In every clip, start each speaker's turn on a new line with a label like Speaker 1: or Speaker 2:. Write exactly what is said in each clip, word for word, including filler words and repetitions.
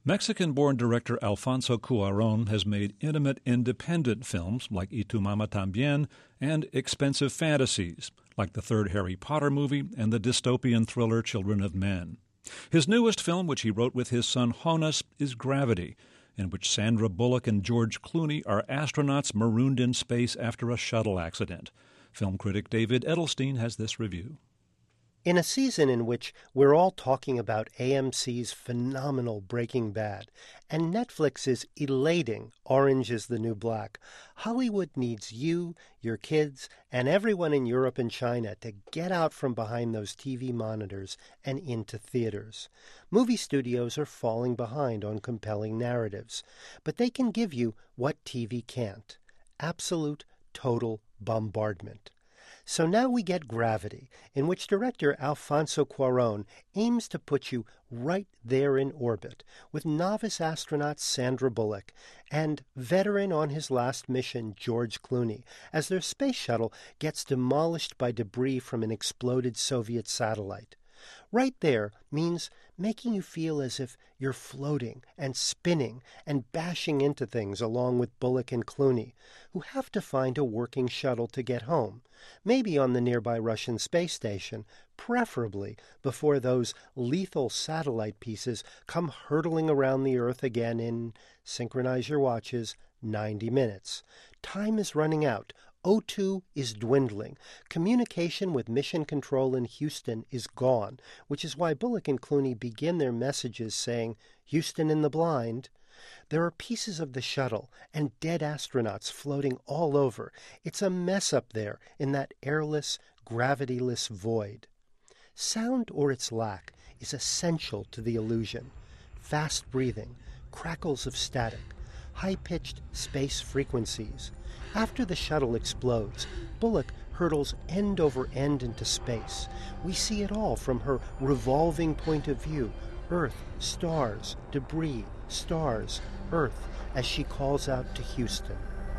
Speaker 1: Mexican-born director Alfonso Cuarón has made intimate, independent films like Y Tu Mama Tambien and expensive fantasies like the third Harry Potter movie and the dystopian thriller Children of Men. His newest film, which he wrote with his son Jonas, is Gravity, in which Sandra Bullock and George Clooney are astronauts marooned in space after a shuttle accident. Film critic David Edelstein has this review.
Speaker 2: In a season in which we're all talking about A M C's phenomenal Breaking Bad and Netflix is elating Orange is the New Black, Hollywood needs you, your kids, and everyone in Europe and China to get out from behind those T V monitors and into theaters. Movie studios are falling behind on compelling narratives, but they can give you what T V can't: absolute, total bombardment. So now we get Gravity, in which director Alfonso Cuarón aims to put you right there in orbit with novice astronaut Sandra Bullock and veteran on his last mission George Clooney as their space shuttle gets demolished by debris from an exploded Soviet satellite. Right there means making you feel as if you're floating and spinning and bashing into things along with Bullock and Clooney, who have to find a working shuttle to get home, maybe on the nearby Russian space station, preferably before those lethal satellite pieces come hurtling around the Earth again in, synchronize your watches, ninety minutes. Time is running out. O two is dwindling. Communication with Mission Control in Houston is gone, which is why Bullock and Clooney begin their messages saying, "Houston in the blind." There are pieces of the shuttle and dead astronauts floating all over. It's a mess up there in that airless, gravityless void. Sound or its lack is essential to the illusion. Fast breathing, crackles of static, high-pitched space frequencies. After the shuttle explodes, Bullock hurtles end over end into space. We see it all from her revolving point of view: Earth, stars, debris, stars, Earth, as she calls out to Houston.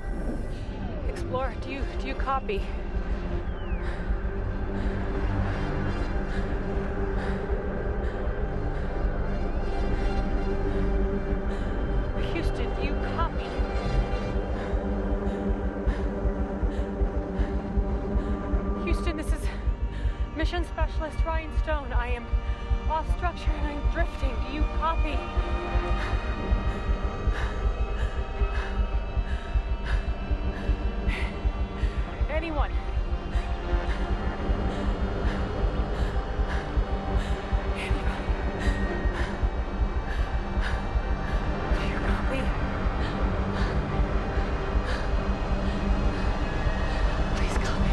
Speaker 3: Explorer, do you, do you copy? Houston, do you copy? Houston, this is Mission Specialist Ryan Stone. I am off structure and I'm drifting. Do you copy? Anyone? Do you copy? Please copy.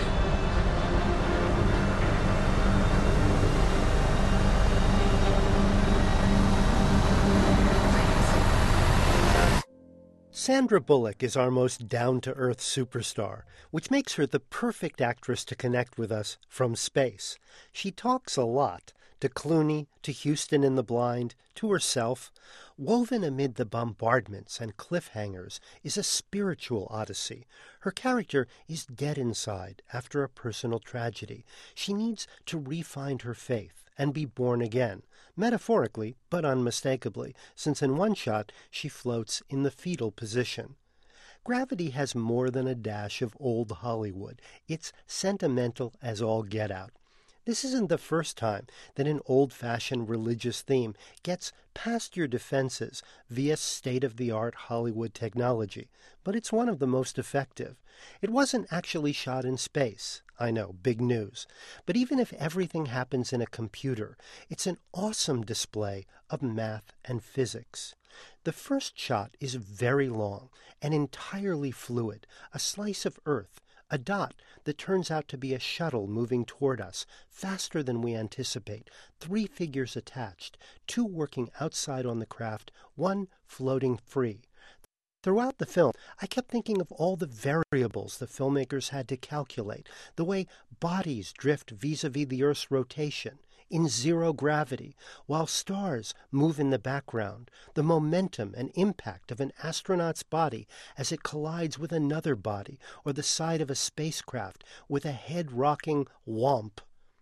Speaker 2: Sandra Bullock is our most down-to-earth superstar, which makes her the perfect actress to connect with us from space. She talks a lot, to Clooney, to Houston in the blind, to herself. Woven amid the bombardments and cliffhangers is a spiritual odyssey. Her character is dead inside after a personal tragedy. She needs to re-find her faith and be born again, metaphorically but unmistakably, since in one shot she floats in the fetal position. Gravity has more than a dash of old Hollywood. It's sentimental as all get out. This isn't the first time that an old-fashioned religious theme gets past your defenses via state-of-the-art Hollywood technology, but it's one of the most effective. It wasn't actually shot in space. I know, big news. But even if everything happens in a computer, it's an awesome display of math and physics. The first shot is very long and entirely fluid, a slice of Earth, a dot that turns out to be a shuttle moving toward us, faster than we anticipate, three figures attached, two working outside on the craft, one floating free. Throughout the film, I kept thinking of all the variables the filmmakers had to calculate, the way bodies drift vis-a-vis the Earth's rotation, in zero gravity, while stars move in the background, the momentum and impact of an astronaut's body as it collides with another body, or the side of a spacecraft with a head-rocking whomp.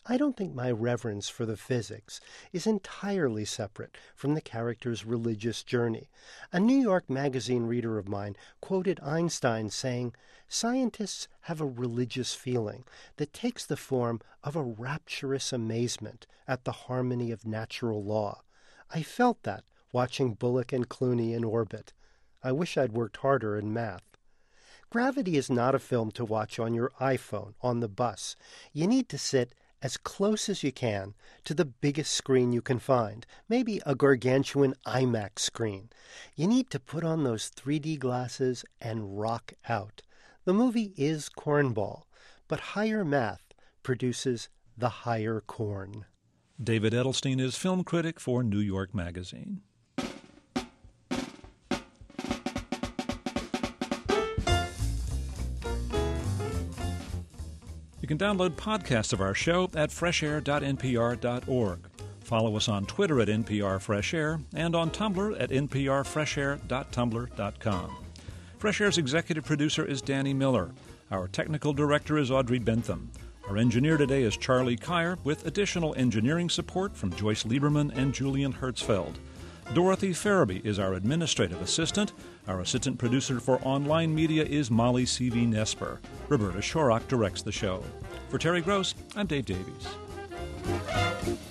Speaker 2: I don't think my reverence for the physics is entirely separate from the character's religious journey. A New York Magazine reader of mine quoted Einstein saying, "Scientists have a religious feeling that takes the form of a rapturous amazement at the harmony of natural law." I felt that watching Bullock and Clooney in orbit. I wish I'd worked harder in math. Gravity is not a film to watch on your iPhone on the bus. You need to sit as close as you can to the biggest screen you can find, maybe a gargantuan IMAX screen. You need to put on those three D glasses and rock out. The movie is cornball, but higher math produces the higher corn.
Speaker 1: David Edelstein is film critic for New York Magazine. You can download podcasts of our show at fresh air dot n p r dot org. Follow us on Twitter at N P R Fresh Air and on Tumblr at n p r fresh air dot tumblr dot com. Fresh Air's executive producer is Danny Miller. Our technical director is Audrey Bentham. Our engineer today is Charlie Kyer, with additional engineering support from Joyce Lieberman and Julian Hertzfeld. Dorothy Farabee is our administrative assistant. Our assistant producer for online media is Molly C V. Nesper. Roberta Shorrock directs the show. For Terry Gross, I'm Dave Davies.